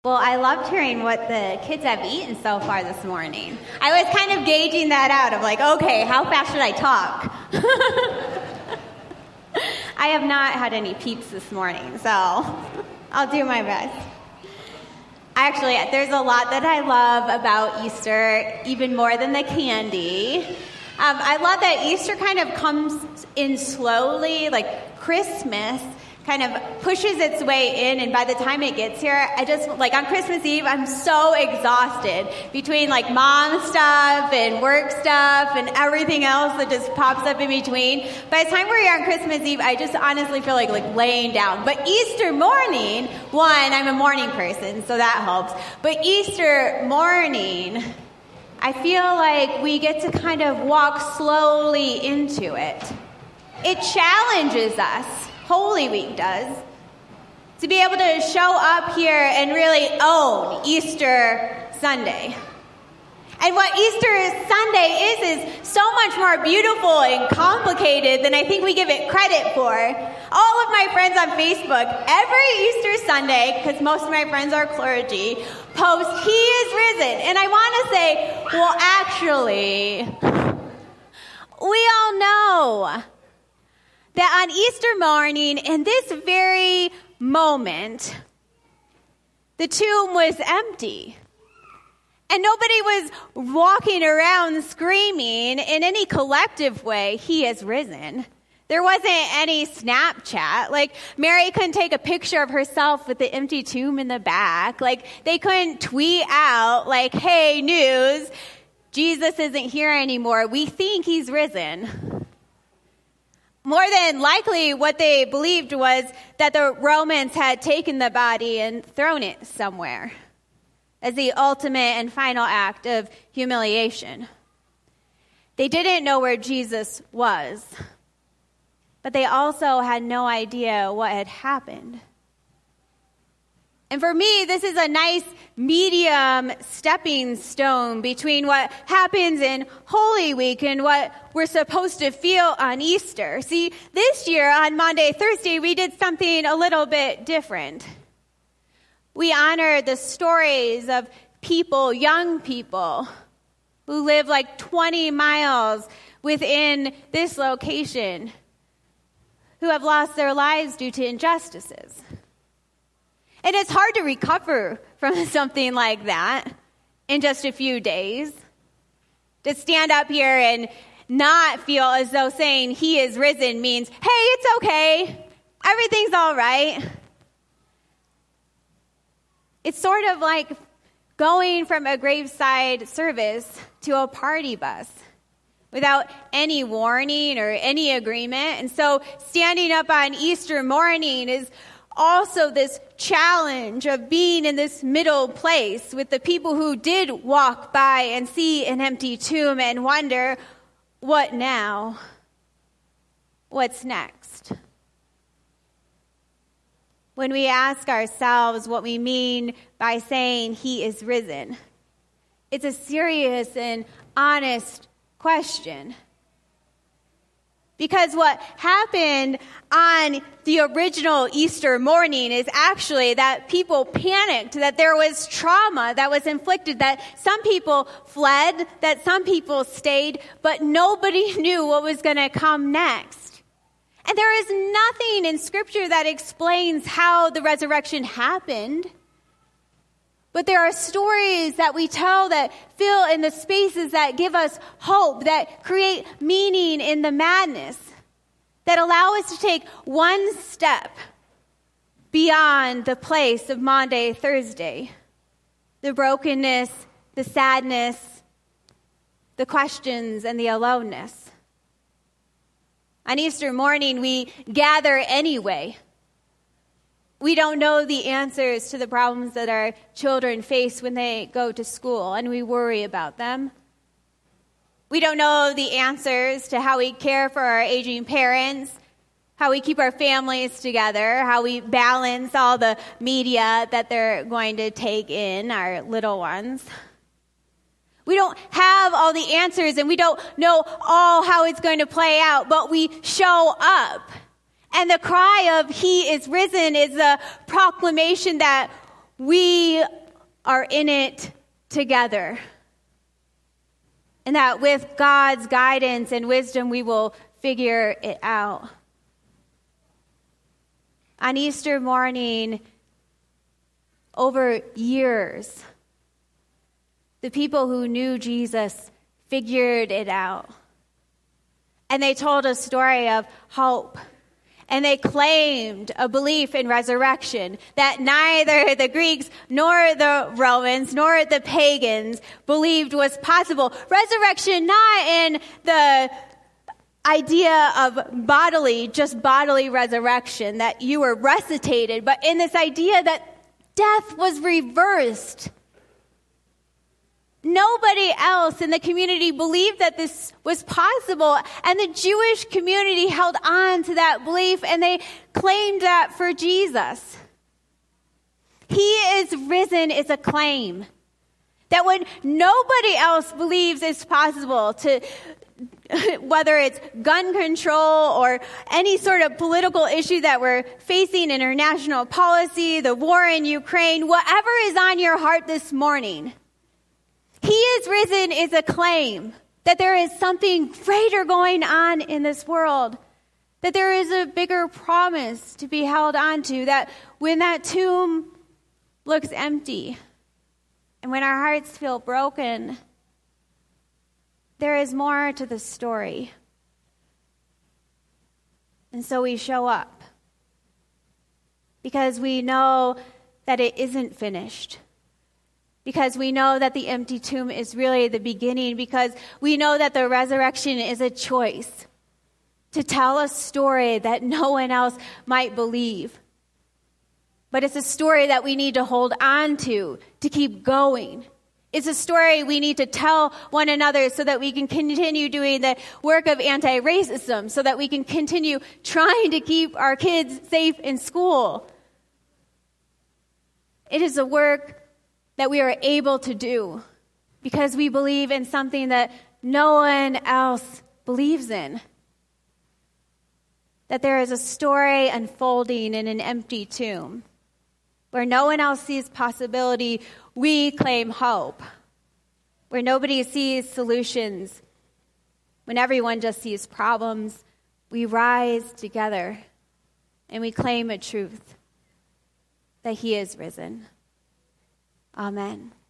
Well, I loved hearing what the kids have eaten so far this morning. I was kind of gauging that out of like, okay, how fast should I talk? I have not had any peeps this morning, so I'll do my best. Actually, there's a lot that I love about Easter, even more than the candy. I love that Easter kind of comes in slowly, like Christmas kind of pushes its way in, and by the time it gets here, I just, like on Christmas Eve, I'm so exhausted between like mom stuff and work stuff and everything else that just pops up in between. By the time we're here on Christmas Eve, I just honestly feel like laying down. But Easter morning, one, I'm a morning person, so that helps. But Easter morning, I feel like we get to kind of walk slowly into it. It challenges us. Holy Week does, to be able to show up here and really own Easter Sunday. And what Easter Sunday is so much more beautiful and complicated than I think we give it credit for. All of my friends on Facebook, every Easter Sunday, because most of my friends are clergy, post, "He is risen." And I want to say, well, actually, we all know that on Easter morning, in this very moment, the tomb was empty. And nobody was walking around screaming in any collective way, "He has risen." There wasn't any Snapchat. Like, Mary couldn't take a picture of herself with the empty tomb in the back. Like, they couldn't tweet out, like, "Hey, news, Jesus isn't here anymore. We think he's risen." More than likely, what they believed was that the Romans had taken the body and thrown it somewhere as the ultimate and final act of humiliation. They didn't know where Jesus was, but they also had no idea what had happened. And for me, this is a nice medium stepping stone between what happens in Holy Week and what we're supposed to feel on Easter. See, this year on Maundy, Thursday, we did something a little bit different. We honored the stories of people, young people, who live like 20 miles within this location, who have lost their lives due to injustices. And it's hard to recover from something like that in just a few days. To stand up here and not feel as though saying "He is risen" means, hey, it's okay, everything's all right. It's sort of like going from a graveside service to a party bus without any warning or any agreement. And so standing up on Easter morning is also this challenge of being in this middle place with the people who did walk by and see an empty tomb and wonder, what now? What's next? When we ask ourselves what we mean by saying "He is risen," it's a serious and honest question. Because what happened on the original Easter morning is actually that people panicked, that there was trauma that was inflicted, that some people fled, that some people stayed, but nobody knew what was going to come next. And there is nothing in Scripture that explains how the resurrection happened. But there are stories that we tell that fill in the spaces that give us hope, that create meaning in the madness, that allow us to take one step beyond the place of Maundy, Thursday. The brokenness, the sadness, the questions, and the aloneness. On Easter morning, we gather anyway. We don't know the answers to the problems that our children face when they go to school, and we worry about them. We don't know the answers to how we care for our aging parents, how we keep our families together, how we balance all the media that they're going to take in, our little ones. We don't have all the answers, and we don't know all how it's going to play out, but we show up. And the cry of "He is risen" is a proclamation that we are in it together. And that with God's guidance and wisdom, we will figure it out. On Easter morning, over years, the people who knew Jesus figured it out. And they told a story of hope. And they claimed a belief in resurrection that neither the Greeks nor the Romans nor the pagans believed was possible. Resurrection not in the idea of just bodily resurrection, that you were resuscitated, but in this idea that death was reversed. Nobody else in the community believed that this was possible, and the Jewish community held on to that belief, and they claimed that for Jesus. He is risen is a claim that when nobody else believes it's possible to, whether it's gun control or any sort of political issue that we're facing, international policy, the war in Ukraine, whatever is on your heart this morning, He is risen is a claim that there is something greater going on in this world, that there is a bigger promise to be held on to, that when that tomb looks empty and when our hearts feel broken, there is more to the story. And so we show up because we know that it isn't finished. Because we know that the empty tomb is really the beginning. Because we know that the resurrection is a choice to tell a story that no one else might believe. But it's a story that we need to hold on to keep going. It's a story we need to tell one another so that we can continue doing the work of anti-racism, so that we can continue trying to keep our kids safe in school. It is a work that we are able to do because we believe in something that no one else believes in. That there is a story unfolding in an empty tomb. Where no one else sees possibility, we claim hope. Where nobody sees solutions, when everyone just sees problems, we rise together and we claim a truth that He is risen. Amen.